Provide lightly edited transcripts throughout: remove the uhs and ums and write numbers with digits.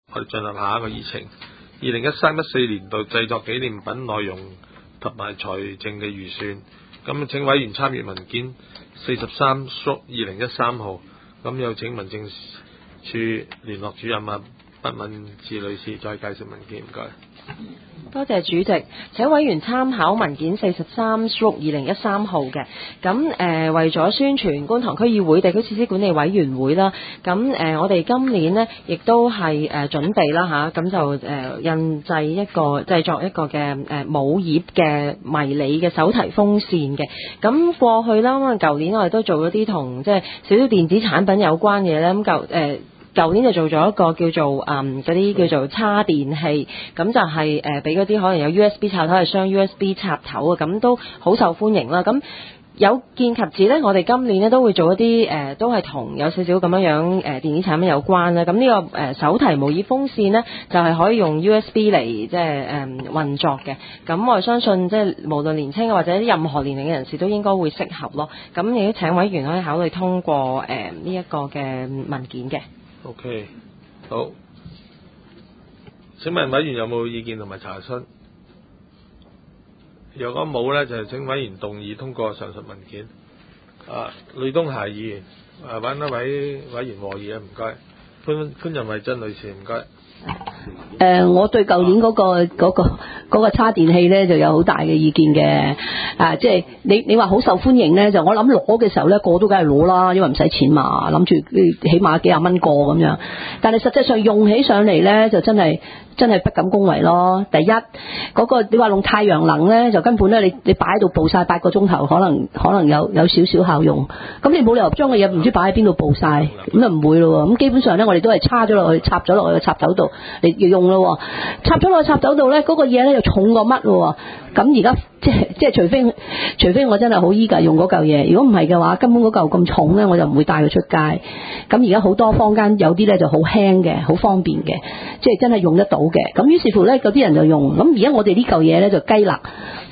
我哋進入下一個議程。2013-14年度製作紀念品內容及埋財政嘅預算。咁請委員參閱文件43/2013號。咁有請民政處聯絡主任畢敏智女士再介紹文件，唔該。 多謝主席，請委員參考文件43/2013號嘅。咁為咗宣傳觀塘區議會地區設施管理委員會啦，咁我哋今年呢亦都係準備啦嚇，咁就製作一個嘅冇葉嘅迷你嘅手提風扇嘅。咁過去啦，舊年我哋都做咗啲同即係少少電子產品有關嘅咧，咁舊年就做咗一個叫做嗰啲叫做叉電器，咁就係俾嗰啲可能有 USB 插頭係雙 USB 插頭啊，咁都好受歡迎啦。咁有見及此呢，我哋今年呢都會做一啲都係同有少少咁樣電子產品有關啦。咁呢個手提模擬風扇呢，就係可以用 USB 嚟即係運作嘅。咁我相信即係無論年輕或者任何年齡嘅人士都應該會適合咯。咁亦都請委員可以考慮通過呢一個嘅文件嘅。 OK， 好。請問委員有冇意見同埋查詢？如果冇呢，就請委員動議通過上述文件。呂東霞議員，揾一位委員和議啊，唔該。潘仁惠珍女士，唔該。 我對舊年嗰個叉電器咧就有好大嘅意見嘅。即係你話好受歡迎咧，就我諗攞嘅時候咧，個都梗係攞啦，因為唔使錢嘛，諗住起碼幾廿蚊個咁樣。但係實際上用起上嚟咧，就真係不敢恭維咯。第一，嗰個你話用太陽能咧，就根本咧你擺喺度暴曬8個鐘頭，可能有少少效用。咁你冇理由將個嘢唔知擺喺邊度暴曬，咁就唔會咯。咁基本上咧，我哋都係插咗落去個插頭度嚟用咯。插咗落去插頭度咧，嗰個嘢咧又重過乜咯。咁而家即係除非我真係好依家用嗰嚿嘢，如果唔係嘅話，根本嗰嚿咁重咧，我就唔會帶佢出街。咁而家好多坊間有啲咧就好輕嘅，好方便嘅，即係真係用得到嘅。咁於是乎咧，嗰啲人就用。咁而家我哋呢嚿嘢咧就雞肋。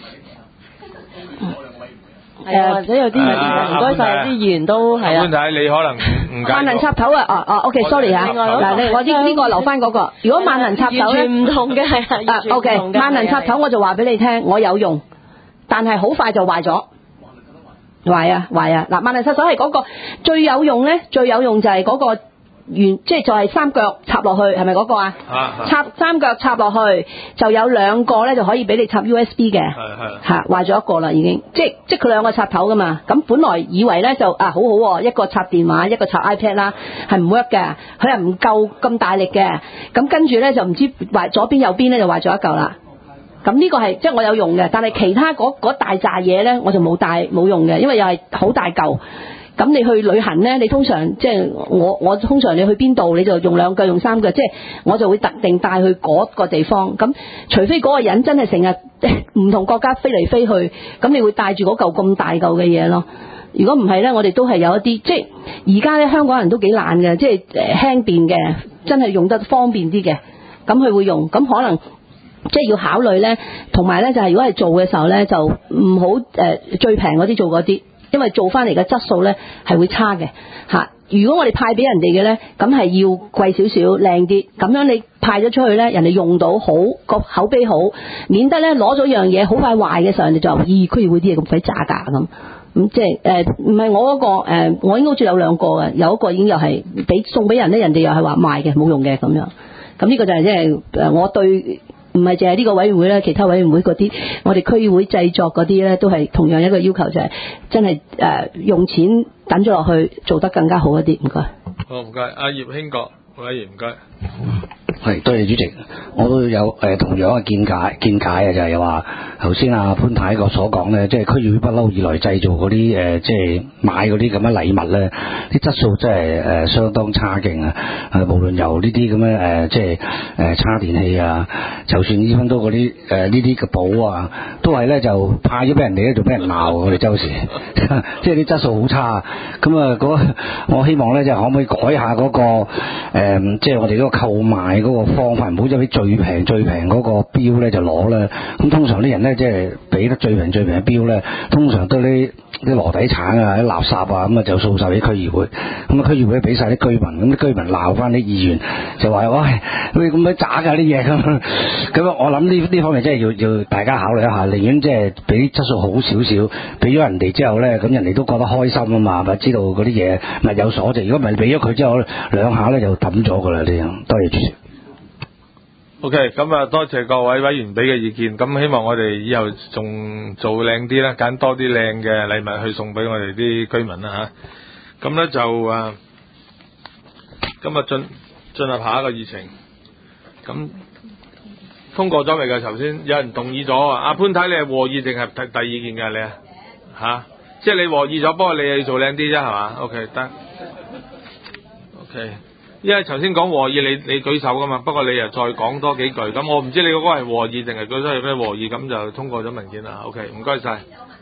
或者有啲唔該晒啲議員都係啊。 潘太，你可能唔解。 萬能插頭啊，OK，sorry 嚇。嗱，我呢個留翻嗰個。如果萬能插頭咧， 完全唔同嘅係啊。 OK，萬能插頭我就話俾你聽，我有用，但係好快就壞咗。壞啊！嗱，萬能插頭係嗰個最有用咧，最有用就係嗰個。即係就係三腳插落去，係咪嗰個啊？插三腳插落去就有兩個咧，就可以俾你插 USB 嘅。係壞咗一個啦，已經。即係佢兩個插頭噶嘛。咁本來以為咧就好好，一個插電話，一個插 iPad 啦，係唔 work 嘅，佢係唔夠咁大力嘅。咁跟住咧就唔知壞左邊右邊咧就壞咗一嚿啦。咁呢個係即係我有用嘅，但係其他嗰大扎嘢咧我就冇用嘅，因為又係好大嚿。咁你去旅行咧，你通常即係我通常你去邊度你就用兩腳用三腳，即係我就會特定帶去嗰個地方。咁除非嗰個人真係成日唔同國家飛嚟飛去，咁你會帶住嗰嚿咁大嚿嘅嘢咯。如果唔係咧，我哋都係有一啲即係而家咧香港人都幾懶嘅，即係輕便嘅，真係用得方便啲嘅，咁佢會用。咁可能即係要考慮咧，同埋咧就係如果係做嘅時候咧，就唔好最平嗰啲做嗰啲。因為做翻嚟嘅質素咧係會差嘅嚇。如果我哋派俾人哋嘅咧，咁係要貴少少靚啲，咁樣你派咗出去咧，人哋用到好個口碑好，免得咧攞咗樣嘢好快壞嘅時候，人哋就話咦區議會啲嘢咁鬼渣㗎咁。即係唔係我嗰個我應該好似有兩個嘅，有一個已經又係送俾人咧，人哋又係話賣嘅冇用嘅咁樣。咁呢個就係即係我對。唔係淨係呢個委員會啦，其他委員會嗰啲，我哋區議會製作嗰啲咧，都係同樣一個要求，就係真係用錢等咗落去，做得更加好一啲。唔該。 好，唔該。阿葉興國委員，唔該。 係，多謝主席。我都有同樣嘅見解啊，就係話頭先阿潘太個所講咧，即係區議會不嬲以來製造嗰啲即係買嗰啲咁嘅禮物咧，啲質素真係相當差勁啊！無論由呢啲咁嘅即係叉電器啊，就算呢分都嗰啲呢啲嘅寶啊，都係咧就派咗俾人哋咧，就俾人鬧我哋周時，即係啲質素好差。咁啊，我希望咧就可唔可以改下嗰個即係我哋嗰個購買嗰個方法，唔好就俾最平嗰個標咧就攞啦。咁通常啲人咧即係俾得最平嘅標咧，通常都啲啲籮底橙啊、啲垃圾啊，咁啊就掃晒俾區議會，咁啊區議會俾晒啲居民，咁啲居民鬧翻啲議員，就話喂咁鬼渣㗎啲嘢咁我諗呢方面真係要大家考慮一下，寧願即係俾質素好少少，俾咗人哋之後咧，咁人哋都覺得開心啊嘛，咪知道嗰啲嘢物有所值，如果唔係俾咗佢之後兩下咧就抌咗㗎啦，呢樣多謝主席。 OK， 咁啊，多謝各位委員俾嘅意見。咁希望我哋以後仲做靚啲啦，揀多啲靚嘅禮物去送俾我哋啲居民啦吓。咁咧就今日進入下一個議程。咁通過咗未㗎？頭先有人動議咗啊。阿潘太，你係和議定係第二件㗎？你吓？即係你和議咗，不過你要做靚啲啫，係嘛 ？OK， 得。OK。因為頭先講和議，你舉手噶嘛，不過你又再講多幾句，咁我唔知你嗰個係和議定係舉手係咩和議，咁就通過咗文件啦。OK， 唔該晒。